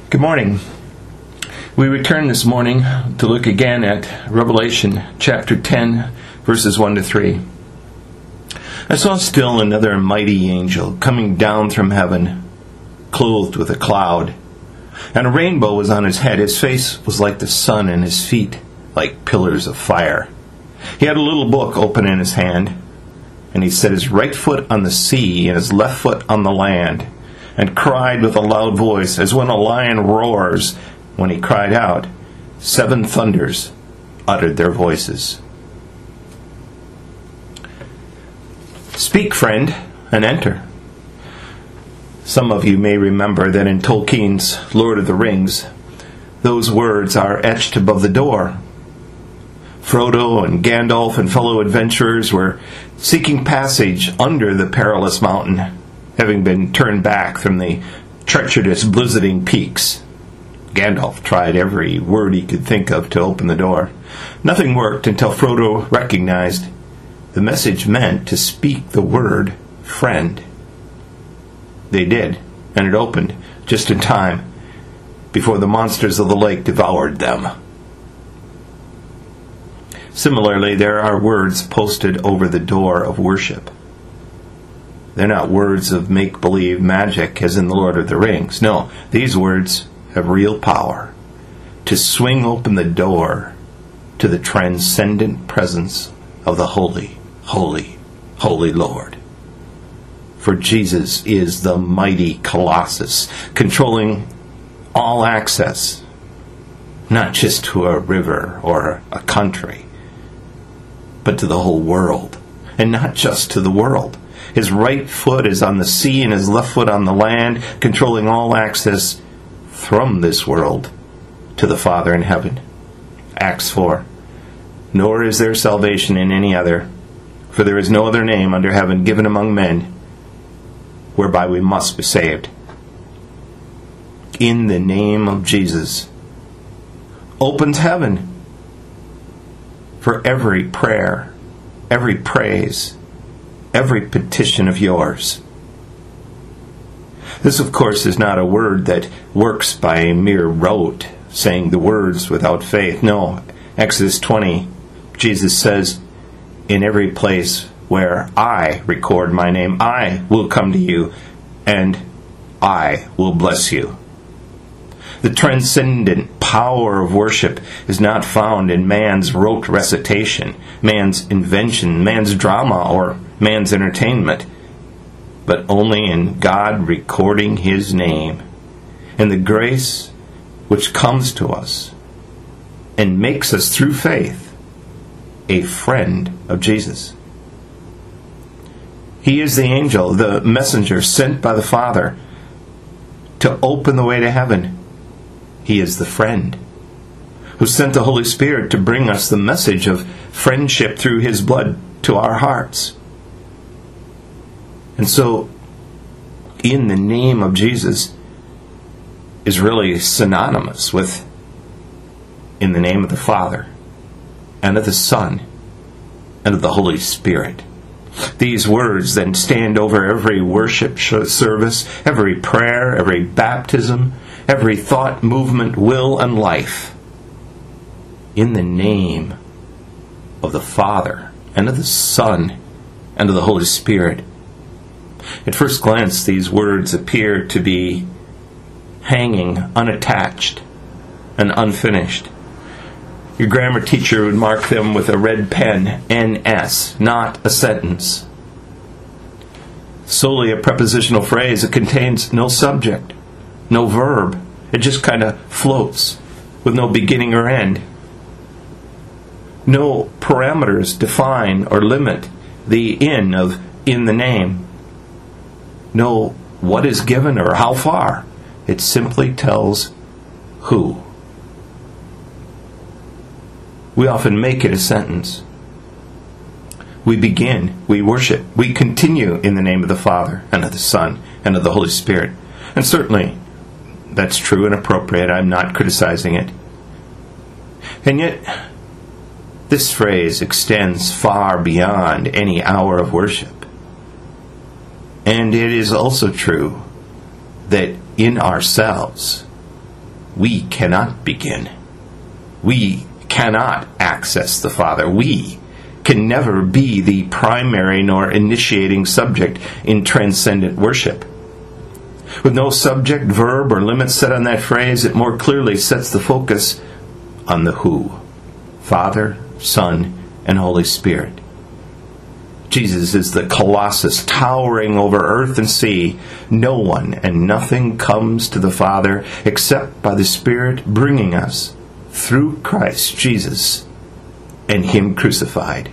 Good morning. We return this morning to look again at Revelation chapter 10, verses 1 to 3. I saw still another mighty angel coming down from heaven, clothed with a cloud, and a rainbow was on his head. His face was like the sun, and his feet like pillars of fire. He had a little book open in his hand, and he set his right foot on the sea and his left foot on the land, and cried with a loud voice, as when a lion roars. When he cried out, 7 thunders uttered their voices. Speak, friend, and enter. Some of you may remember that in Tolkien's Lord of the Rings, those words are etched above the door. Frodo and Gandalf and fellow adventurers were seeking passage under the perilous mountain, having been turned back from the treacherous blizzarding peaks. Gandalf tried every word he could think of to open the door. Nothing worked until Frodo recognized the message meant to speak the word friend. They did, and it opened just in time before the monsters of the lake devoured them. Similarly, there are words posted over the door of worship. They're not words of make-believe magic as in the Lord of the Rings. No, these words have real power to swing open the door to the transcendent presence of the holy, holy, holy Lord. For Jesus is the mighty Colossus, controlling all access, not just to a river or a country, but to the whole world, and not just to the world. His right foot is on the sea and his left foot on the land, controlling all access from this world to the Father in heaven. Acts 4. Nor is there salvation in any other, for there is no other name under heaven given among men whereby we must be saved. In the name of Jesus opens heaven for every prayer, every praise, every petition of yours. This, of course, is not a word that works by mere rote, saying the words without faith. No, Exodus 20, Jesus says, in every place where I record my name, I will come to you, and I will bless you. The transcendent power of worship is not found in man's rote recitation, man's invention, man's drama, or man's entertainment, but only in God recording His name, and the grace which comes to us and makes us through faith a friend of Jesus. He is the angel, the messenger sent by the Father to open the way to heaven. He is the friend who sent the Holy Spirit to bring us the message of friendship through His blood to our hearts. And so, in the name of Jesus is really synonymous with in the name of the Father, and of the Son, and of the Holy Spirit. These words then stand over every worship service, every prayer, every baptism, every thought, movement, will, and life. In the name of the Father, and of the Son, and of the Holy Spirit. At first glance, these words appear to be hanging unattached and unfinished. Your grammar teacher would mark them with a red pen, NS, not a sentence. Solely a prepositional phrase. It contains no subject, no verb. It just kind of floats with no beginning or end. No parameters define or limit the in of in the name. No what is given or how far. It simply tells who. We often make it a sentence. We begin, we worship, we continue in the name of the Father, and of the Son, and of the Holy Spirit. And certainly, that's true and appropriate. I'm not criticizing it. And yet, this phrase extends far beyond any hour of worship. And it is also true that in ourselves, we cannot begin. We cannot access the Father. We can never be the primary nor initiating subject in transcendent worship. With no subject, verb, or limit set on that phrase, it more clearly sets the focus on the who: Father, Son, and Holy Spirit. Jesus is the Colossus towering over earth and sea. No one and nothing comes to the Father except by the Spirit bringing us through Christ Jesus and Him crucified.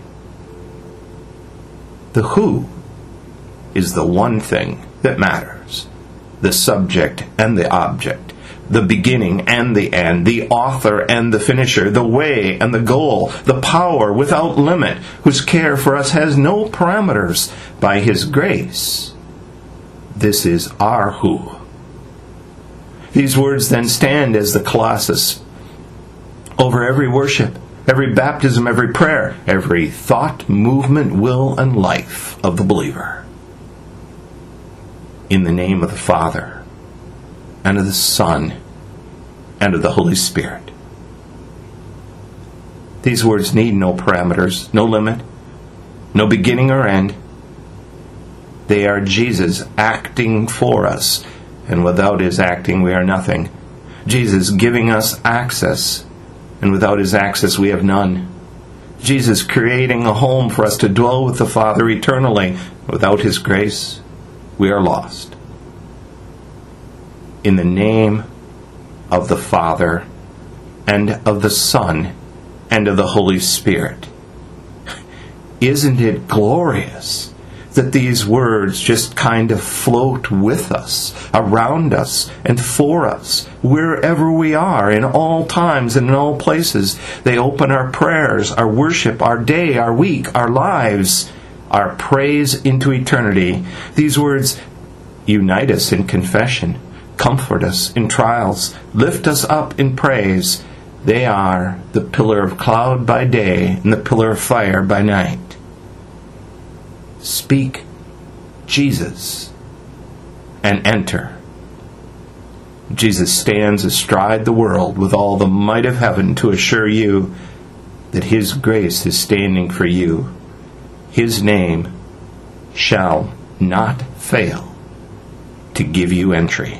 The who is the one thing that matters. The subject and the object, the beginning and the end, the author and the finisher, the way and the goal, the power without limit, whose care for us has no parameters by His grace. This is our who. These words then stand as the Colossus over every worship, every baptism, every prayer, every thought, movement, will, and life of the believer. In the name of the Father, and of the Son, and of the Holy Spirit. These words need no parameters, no limit, no beginning or end. They are Jesus acting for us, and without His acting we are nothing. Jesus giving us access, and without His access we have none. Jesus creating a home for us to dwell with the Father eternally. Without His grace, we are lost. In the name of the Father, and of the Son, and of the Holy Spirit. Isn't it glorious that these words just kind of float with us, around us, and for us, wherever we are, in all times and in all places? They open our prayers, our worship, our day, our week, our lives, our praise into eternity. These words unite us in confession, comfort us in trials, lift us up in praise. They are the pillar of cloud by day and the pillar of fire by night. Speak Jesus and enter. Jesus stands astride the world with all the might of heaven to assure you that His grace is standing for you. His name shall not fail to give you entry.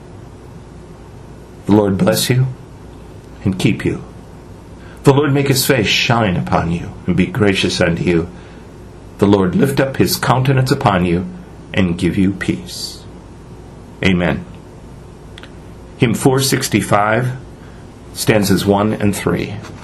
The Lord bless you and keep you. The Lord make His face shine upon you and be gracious unto you. The Lord lift up His countenance upon you and give you peace. Amen. Hymn 465, stanzas 1 and 3.